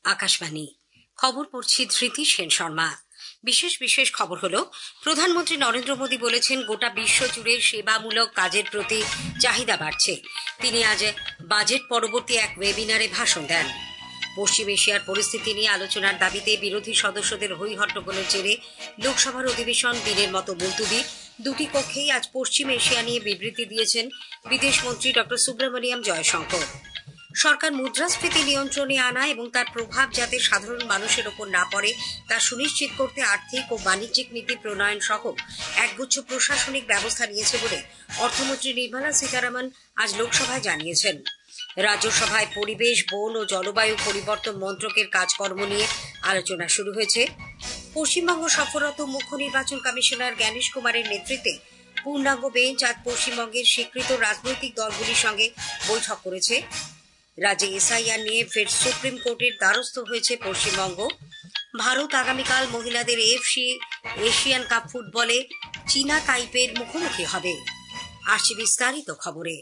আকাশবাণী খবর পড়ছি ধৃতি সেন শর্মা। বিশেষ খবর হলো, প্রধানমন্ত্রী নরেন্দ্র মোদী বলেছেন গোটা বিশ্ব জুড়ে সেবামূলক কাজের প্রতি চাহিদা বাড়ছে। তিনি আজ বাজেট পরবর্তী এক ওয়েবিনারে ভাষণ দেন। পশ্চিম এশিয়ার পরিস্থিতি নিয়ে আলোচনার দাবিতে বিরোধী সদস্যদের হৈ হট্টগোলের জেরে লোকসভার অধিবেশন দিনের মতো মুলতুবি। দুটি কক্ষেই আজ পশ্চিম এশিয়া নিয়ে বিবৃতি দিয়েছেন বিদেশমন্ত্রী ডক্টর সুব্রমণিয়াম জয়শঙ্কর। সরকার মুদ্রাস্ফীতি নিয়ন্ত্রণে আনা এবং তার প্রভাব যাতে সাধারণ মানুষের ওপর না পড়ে তা সুনিশ্চিত করতে আর্থিক ও বাণিজ্যিক নীতি প্রণয়ন সহ একগুচ্ছ প্রশাসনিক ব্যবস্থা নিয়েছে বলে অর্থমন্ত্রী নির্মলা সীতারামন আজ লোকসভায় জানিয়েছেন। রাজ্যসভায় পরিবেশ, বন ও জলবায়ু পরিবর্তন মন্ত্রকের কাজকর্ম নিয়ে আলোচনা শুরু হয়েছে। পশ্চিমবঙ্গ সফররত মুখ্য নির্বাচন কমিশনার জ্ঞানেশ কুমারের নেতৃত্বে পূর্ণাঙ্গ বেঞ্চ আজ পশ্চিমবঙ্গের স্বীকৃত রাজনৈতিক দলগুলির সঙ্গে বৈঠক করেছে। রাজ্যে এসআইআর নিয়ে ফের সুপ্রিম কোর্টের দ্বারস্থ হয়েছে পশ্চিমবঙ্গ। ভারত আগামীকাল মহিলাদের এএফসি এশিয়ান কাপ ফুটবলে চীনা তাইপের মুখোমুখি হবে। আসছে বিস্তারিত খবরে।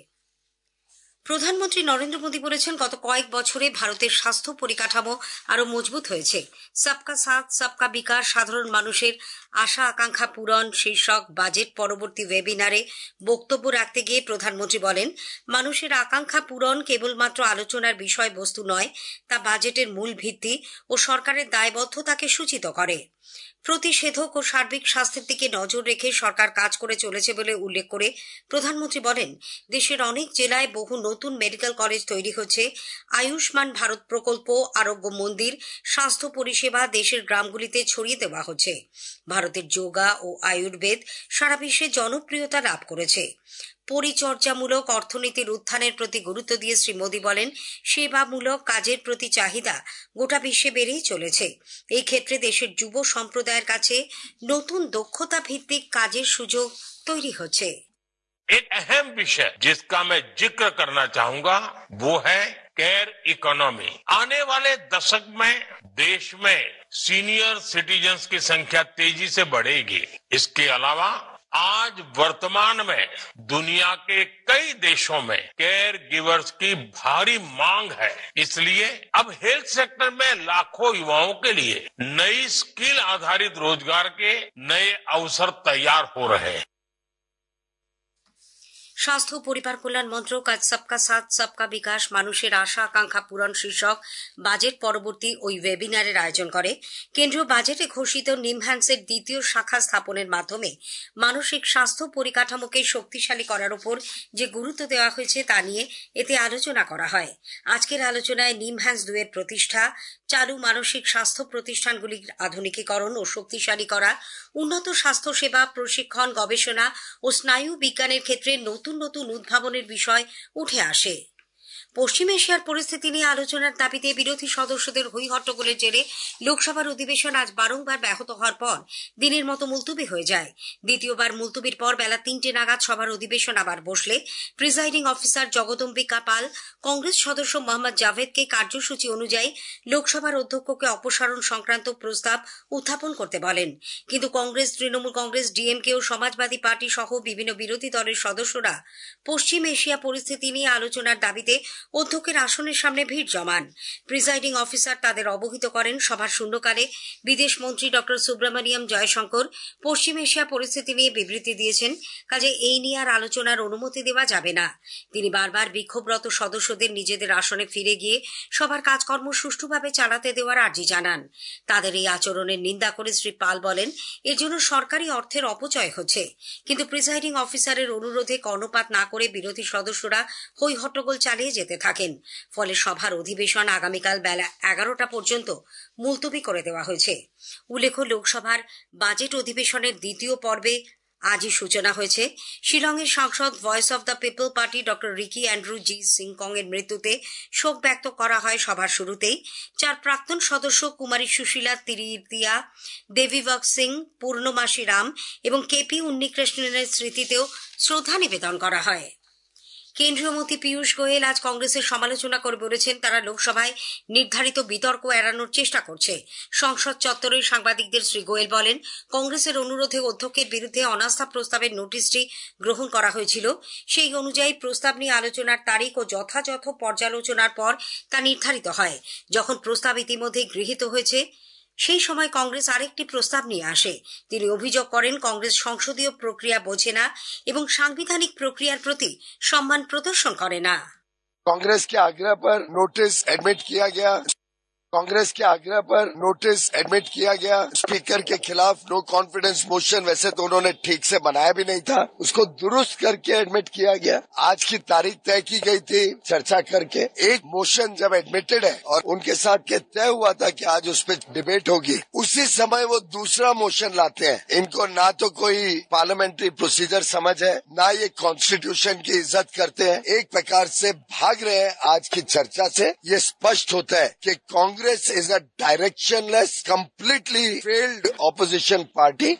প্রধানমন্ত্রী নরেন্দ্র মোদী বলেছেন, গত কয়েক বছরে ভারতের স্বাস্থ্য পরিকাঠামো আরো মজবুত হয়েছে। সবকা সাথ সবকা বিকাশ, সাধারণ মানুষের আশা আকাঙ্ক্ষা পূরণ শীর্ষক বাজেট পরবর্তী ওয়েবিনারে বক্তব্য রাখতে গিয়ে প্রধানমন্ত্রী বলেন, মানুষের আকাঙ্ক্ষা পূরণ কেবলমাত্র আলোচনার বিষয়বস্তু নয়, তা বাজেটের মূল ভিত্তি ও সরকারের দায়বদ্ধতাকে সূচিত করে। প্রতিষেধক ও সার্বিক স্বাস্থ্যের দিকে নজর রেখে সরকার কাজ করে চলেছে বলে উল্লেখ করে প্রধানমন্ত্রী বলেন, দেশের অনেক জেলায় বহু নতুন মেডিকেল কলেজ তৈরি হচ্ছে। আয়ুষ্মান ভারত প্রকল্প, আরোগ্য মন্দির, স্বাস্থ্য পরিষেবা দেশের গ্রামগুলিতে ছড়িয়ে দেওয়া হচ্ছে। ভারতের যোগা ও আয়ুর্বেদ সারা বিশ্বে জনপ্রিয়তা লাভ করেছে। পরিচর্যামূলক অর্থনীতির উত্থানের প্রতি গুরুত্ব দিয়ে শ্রী মোদী বলেন, সেবামূলক কাজের প্রতি চাহিদা গোটা বিশ্বে বেড়েই চলেছে। এই ক্ষেত্রে দেশের যুব সম্প্রদায়ের কাছে নতুন দক্ষতা ভিত্তিক কাজের সুযোগ তৈরি হচ্ছে। एक अहम विषय जिसका मैं जिक्र करना चाहूंगा वो है केयर इकोनॉमी। आने वाले दशक में देश में सीनियर सिटीजन्स की संख्या तेजी से बढ़ेगी। इसके अलावा आज वर्तमान में दुनिया के कई देशों में केयर गिवर्स की भारी मांग है। इसलिए अब हेल्थ सेक्टर में लाखों युवाओं के लिए नई स्किल आधारित रोजगार के नए अवसर तैयार हो रहे हैं। স্বাস্থ্য পরিবার কল্যাণ মন্ত্রক আজ সবকা সাথ সবকা বিকাশ, মানুষের আশা আকাঙ্ক্ষা পূরণ শীর্ষক বাজেট পরবর্তী ওই ওয়েবিনারের আয়োজন করে। কেন্দ্রীয় বাজেটে ঘোষিত নিমহ্যান্সের দ্বিতীয় শাখা স্থাপনের মাধ্যমে মানসিক স্বাস্থ্য পরিকাঠামোকে শক্তিশালী করার উপর যে গুরুত্ব দেওয়া হয়েছে তা নিয়ে এতে আলোচনা করা হয়। আজকের আলোচনায় নিমহ্যান্স 2 এর প্রতিষ্ঠা, চালু মানসিক স্বাস্থ্য প্রতিষ্ঠানগুলির আধুনিকীকরণ ও শক্তিশালী করা, উন্নত স্বাস্থ্য সেবা, প্রশিক্ষণ, গবেষণা ও স্নায়ু বিজ্ঞানের ক্ষেত্রে নতুন উদ্ভাবনের বিষয় উঠে আসে। পশ্চিম এশিয়ার পরিস্থিতি নিয়ে আলোচনার দাবিতে বিরোধী সদস্যদের হৈ হট্টগোলের জেরে লোকসভার অধিবেশন আজ বারংবার ব্যাহত হওয়ার পর দিনের মতো মুলতুবি হয়ে যায়। দ্বিতীয়বার মুলতুবির পর বেলা 3টে নাগাদ সভার অধিবেশন আবার বসলে presiding officer Jagdambika Pal Congress সদস্য মোহাম্মদ জাভেদকে কার্যসূচি অনুযায়ী লোকসভার অধ্যক্ষকে অপসারণ সংক্রান্ত প্রস্তাব উত্থাপন করতে বলেন। কিন্তু কংগ্রেস, তৃণমূল কংগ্রেস, ডিএমকে ও সমাজবাদী পার্টি সহ বিভিন্ন বিরোধী দলের সদস্যরা পশ্চিম এশিয়া পরিস্থিতি নিয়ে আলোচনার দাবিতে অধ্যক্ষের আসনের সামনে ভিড় জমান। প্রিজাইডিং অফিসার তাদের অবহিত করেন, সভার শূন্যকালে বিদেশ মন্ত্রী ডক্টর সুব্রমণিয়াম জয়শঙ্কর পশ্চিম এশিয়া পরিস্থিতি নিয়ে বিবৃতি দিয়েছেন, কাজে এই নিয়ে আর আলোচনার অনুমতি দেওয়া যাবে না। তিনি বারবার বিক্ষোভরত সদস্যদের নিজেদের আসনে ফিরে গিয়ে সভার কাজকর্ম সুষ্ঠুভাবে চালাতে দেওয়ার আর্জি জানান। তাদের এই আচরণের নিন্দা করে শ্রী পাল বলেন, এর জন্য সরকারি অর্থের অপচয় হচ্ছে। কিন্তু প্রিজাইডিং অফিসারের অনুরোধে কর্ণপাত না করে বিরোধী সদস্যরা হৈ হট্টগোল চালিয়ে যেতে থাকেন। ফলে সভার অধিবেশন আগামীকাল বেলা 11টা পর্যন্ত মুলতুবি করে দেওয়া হয়েছে। উল্লেখ্য, লোকসভার বাজেট অধিবেশনের দ্বিতীয় পর্বে আজই সূচনা হয়েছে। শিলংয়ের সাংসদ voice of the people party doctor Ricky Andrew G Syngkon এর মৃত্যুতে শোক ব্যক্ত করা হয় সভার শুরুতেই। 4 প্রাক্তন সদস্য কুমারী সুশীলা তিরিতিয়া, দেবীবক সিং, পূর্ণমাসী রাম এবং কেপি উন্নিকৃষ্ণনের স্মৃতিতেও শ্রদ্ধা নিবেদন করা হয়। কেন্দ্রীয় মন্ত্রী পীযূষ গোয়েল আজ কংগ্রেসের সমালোচনা করে বলেছেন তারা লোকসভায় নির্ধারিত বিতর্ক এড়ানোর চেষ্টা করছে। সংসদ চত্বরে সাংবাদিকদের শ্রী গোয়েল বলেন, কংগ্রেসের অনুরোধে অধ্যক্ষের বিরুদ্ধে অনাস্থা প্রস্তাবের নোটিশটি গ্রহণ করা হয়েছিল। সেই অনুযায়ী প্রস্তাব নিয়ে আলোচনার তারিখ ও যথাযথ পর্যালোচনার পর তা নির্ধারিত হয়। যখন প্রস্তাব ইতিমধ্যে গৃহীত হয়েছে সেই সময় কংগ্রেস আরেকটি প্রস্তাব নিয়ে আসে। তিনি অভিযোগ করেন কংগ্রেস সংসদীয় প্রক্রিয়া বোঝে না এবং সাংবিধানিক প্রক্রিয়ার প্রতি সম্মান প্রদর্শন করে না। कांग्रेस के आग्रह पर नोटिस एडमिट किया गया स्पीकर के खिलाफ नो कॉन्फिडेंस मोशन। वैसे तो उन्होंने ठीक से बनाया भी नहीं था, उसको दुरुस्त करके एडमिट किया गया। आज की तारीख तय की गई थी चर्चा करके। एक मोशन जब एडमिटेड है और उनके साथ के तय हुआ था कि आज उस पर डिबेट होगी, उसी समय वो दूसरा मोशन लाते हैं। इनको ना तो कोई पार्लियामेंट्री प्रोसीजर समझ है, ना ये कॉन्स्टिट्यूशन की इज्जत करते हैं। एक प्रकार से भाग रहे हैं आज की चर्चा से। ये स्पष्ट होता है कि Congress is a directionless, completely failed opposition party.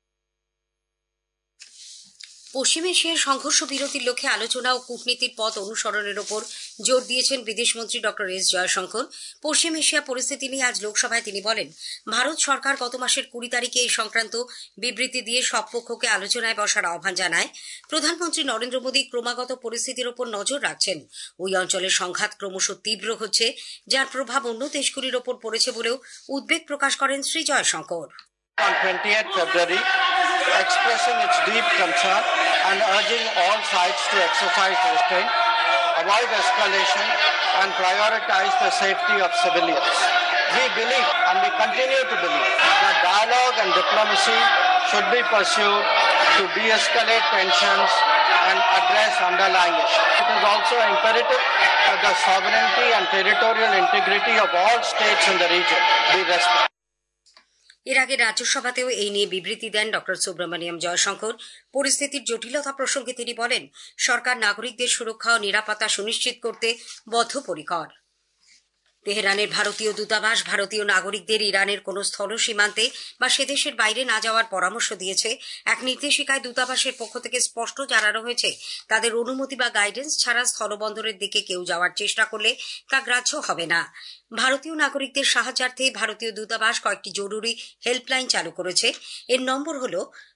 পশ্চিম এশিয়ার সংঘর্ষ বিরতির লক্ষ্যে আলোচনা ও কূটনীতির পথ অনুসরণের ওপর জোর দিয়েছেন বিদেশমন্ত্রী ডক্টর এস জয়শঙ্কর। পশ্চিম এশিয়া পরিস্থিতি নিয়ে আজ লোকসভায় তিনি বলেন, ভারত সরকার গত মাসের 20 তারিখে এই সংক্রান্ত বিবৃতি দিয়ে সব পক্ষকে আলোচনায় বসার আহ্বান জানায়। প্রধানমন্ত্রী নরেন্দ্র মোদী ক্রমাগত পরিস্থিতির ওপর নজর রাখছেন। ওই অঞ্চলের সংঘাত ক্রমশ তীব্র হচ্ছে, যার প্রভাব অন্য দেশগুলির ওপর পড়েছে বলেও উদ্বেগ প্রকাশ করেন Shri Jaishankar. On 20th February, expressing its deep concern and urging all sides to exercise restraint, avoid escalation and prioritize the safety of civilians. We believe and we continue to believe that dialogue and diplomacy should be pursued to de-escalate tensions and address underlying issues. It is also imperative that the sovereignty and territorial integrity of all states in the region be respected. এর আগে রাজ্যসভাতেও এই নিয়ে বিবৃতি দেন doctor Subramaniam Jaishankar. পরিস্থিতির জটিলতা প্রসঙ্গে তিনি বলেন, সরকার নাগরিকদের সুরক্ষা ও নিরাপত্তা সুনিশ্চিত করতে বদ্ধপরিকর। তেহরানের ভারতীয় দূতাবাস ভারতীয় নাগরিকদের ইরানের কোনো স্থল সীমান্তে বা সে দেশের বাইরে না যাওয়ার পরামর্শ দিয়েছে। এক নির্দেশিকায় দূতাবাসের পক্ষ থেকে স্পষ্ট জানানো হয়েছে, তাদের অনুমতি বা গাইডেন্স ছাড়া স্থলবন্দরের দিকে কেউ যাওয়ার চেষ্টা করলে তা গ্রাহ্য হবে না। ভারতীয় নাগরিকদের সাহায্যার্থে ভারতীয় দূতাবাস কয়েকটি জরুরি হেল্পলাইন চালু করেছে। এর নম্বর হল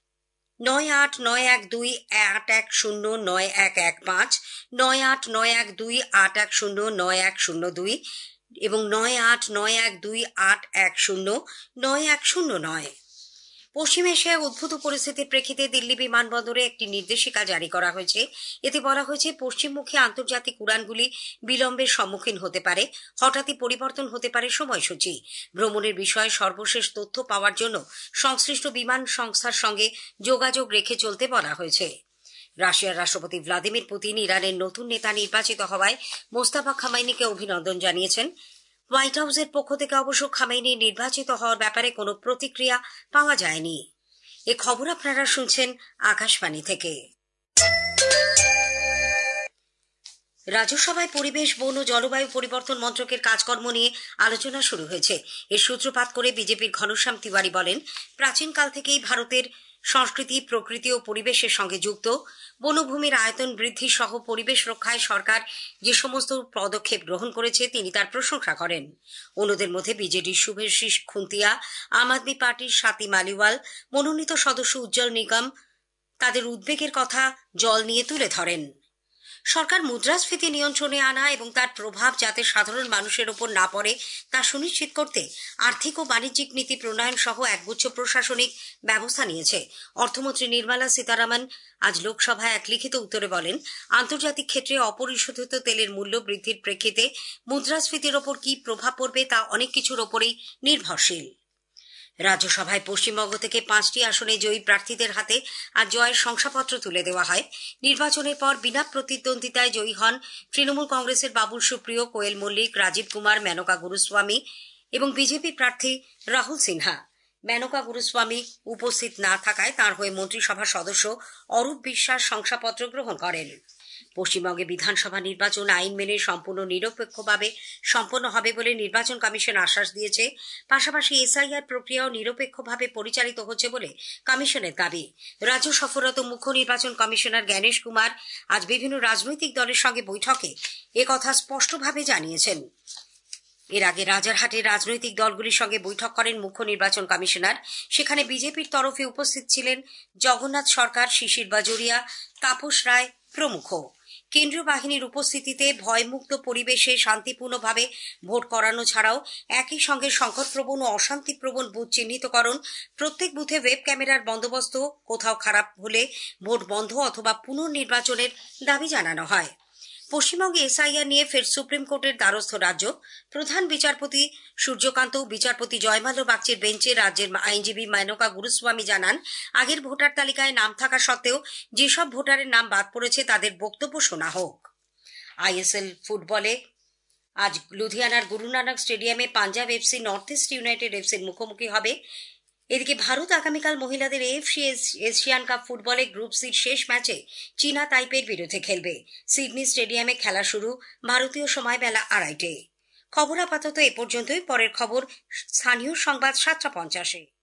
989128109115, 989128109102 এবং 989128109109। পশ্চিম এশিয়ায় উদ্ভূত পরিস্থিতির প্রেক্ষিতে দিল্লি বিমানবন্দরে একটি নির্দেশিকা জারি করা হয়েছে। এতে বলা হয়েছে, পশ্চিমমুখী আন্তর্জাতিক উড়ানগুলি বিলম্বের সম্মুখীন হতে পারে, হঠাৎই পরিবর্তন হতে পারে সময়সূচি। ভ্রমণের বিষয়ে সর্বশেষ তথ্য পাওয়ার জন্য সংশ্লিষ্ট বিমান সংস্থার সঙ্গে যোগাযোগ রেখে চলতে বলা হয়েছে। রাশিয়ার রাষ্ট্রপতি ভ্লাদিমির পুতিন ইরানের নতুন নেতা নির্বাচিত হওয়ায় মোস্তাফা খামেনিকে অভিনন্দন জানিয়েছেন। হোয়াইট হাউসের পক্ষ থেকে অবশ্য খামেনি নির্বাচিত হওয়ার ব্যাপারে কোনো প্রতিক্রিয়া পাওয়া যায়নি। এ খবর আপনারা শুনছেন আকাশবাণী থেকে। রাজ্যসভায় পরিবেশ, বন ও জলবায়ু পরিবর্তন মন্ত্রকের কাজকর্ম নিয়ে আলোচনা শুরু হয়েছে। এর সূত্রপাত করে বিজেপির ঘনশ্যাম তিওয়ারি বলেন, প্রাচীনকাল থেকেই ভারতের সংস্কৃতি, প্রকৃতি ও পরিবেশের সঙ্গে যুক্ত। বনভূমির আয়তন বৃদ্ধি সহ পরিবেশ রক্ষায় সরকার যে সমস্ত পদক্ষেপ গ্রহণ করেছে তিনি তার প্রশংসা করেন। অন্যদের মধ্যে বিজেডির শুভেশিস খুন্তিয়া, আম আদমি পার্টির স্বাতী মালিওয়াল, মনোনীত সদস্য উজ্জ্বল নিগম তাদের উদ্বেগের কথা জল নিয়ে তুলে ধরেন। সরকার মুদ্রাস্ফীতি নিয়ন্ত্রণে আনা এবং তার প্রভাব যাতে সাধারণ মানুষের ওপর না পড়ে তা সুনিশ্চিত করতে আর্থিক ও বাণিজ্যিক নীতি প্রণয়ন সহ একগুচ্ছ প্রশাসনিক ব্যবস্থা নিয়েছে। অর্থমন্ত্রী নির্মলা সীতারামন আজ লোকসভায় এক লিখিত উত্তরে বলেন, আন্তর্জাতিক ক্ষেত্রে অপরিশোধিত তেলের মূল্য বৃদ্ধির প্রেক্ষিতে মুদ্রাস্ফীতির ওপর কি প্রভাব পড়বে তা অনেক কিছুর ওপরেই নির্ভরশীল। রাজ্যসভায় পশ্চিমবঙ্গ থেকে 5টি আসনে জয়ী প্রার্থীদের হাতে আজ জয়ের শংসাপত্র তুলে দেওয়া হয়। নির্বাচনের পর বিনা প্রতিদ্বন্দ্বিতায় জয়ী হন তৃণমূল কংগ্রেসের বাবুল সুপ্রিয়, কোয়েল মল্লিক, রাজীব কুমার, মেনকা গুরুস্বামী এবং বিজেপি প্রার্থী রাহুল সিনহা। মেনকা গুরুস্বামী উপস্থিত না থাকায় তাঁর হয়ে মন্ত্রিসভার সদস্য অরূপ বিশ্বাস শংসাপত্র গ্রহণ করেন। পশ্চিমবঙ্গে বিধানসভা নির্বাচন আইন মেনে সম্পূর্ণ নিরপেক্ষভাবে সম্পন্ন হবে বলে নির্বাচন কমিশন আশ্বাস দিয়েছে। পাশাপাশি এসআইআর প্রক্রিয়াও নিরপেক্ষভাবে পরিচালিত হচ্ছে বলে কমিশনের দাবি। রাজ্য সফররত মুখ্য নির্বাচন কমিশনার জ্ঞানেশ কুমার আজ বিভিন্ন রাজনৈতিক দলের সঙ্গে বৈঠকে একথা স্পষ্টভাবে জানিয়েছেন। এর আগে রাজারহাটের রাজনৈতিক দলগুলির সঙ্গে বৈঠক করেন মুখ্য নির্বাচন কমিশনার। সেখানে বিজেপির তরফে উপস্থিত ছিলেন জগন্নাথ সরকার, শিশির বাজোরিয়া, তাপস রায় প্রমুখ। কেন্দ্রীয় বাহিনীর উপস্থিতিতে ভয়মুক্ত পরিবেশে শান্তিপূর্ণভাবে ভোট করানো ছাড়াও একই সঙ্গে সংকটপ্রবণ ও অশান্তিপ্রবণ বুথ চিহ্নিতকরণ, প্রত্যেক বুথে ওয়েব ক্যামেরার বন্দোবস্ত, কোথাও খারাপ হলে ভোট বন্ধ অথবা পুনর্নির্বাচনের দাবি জানানো হয়। পশ্চিমবঙ্গে এসআইআর নিয়ে ফের সুপ্রিম কোর্টের দ্বারস্থ রাজ্য। প্রধান বিচারপতি সূর্যকান্ত ও বিচারপতি জয়মাল্য বাগচির বেঞ্চে রাজ্যের আইনজীবী মেনকা গুরুস্বামী জানান, আগের ভোটার তালিকায় নাম থাকা সত্ত্বেও যেসব ভোটারের নাম বাদ পড়েছে তাদের বক্তব্য শোনা হোক। আইএসএল ফুটবলে আজ লুধিয়ানার গুরু নানক স্টেডিয়ামে Punjab FC north east united এফসির মুখোমুখি হবে। এদিকে ভারত আগামীকাল মহিলাদের এএফসি এশিয়ান কাপ ফুটবলে গ্রুপ সির শেষ ম্যাচে চীনা তাইপের বিরুদ্ধে খেলবে। সিডনি স্টেডিয়ামে খেলা শুরু ভারতীয় সময় বেলা 2:30টায়। খবর আপাতত এ পর্যন্তই। পরের খবর স্থানীয় সংবাদ 7:50-এ।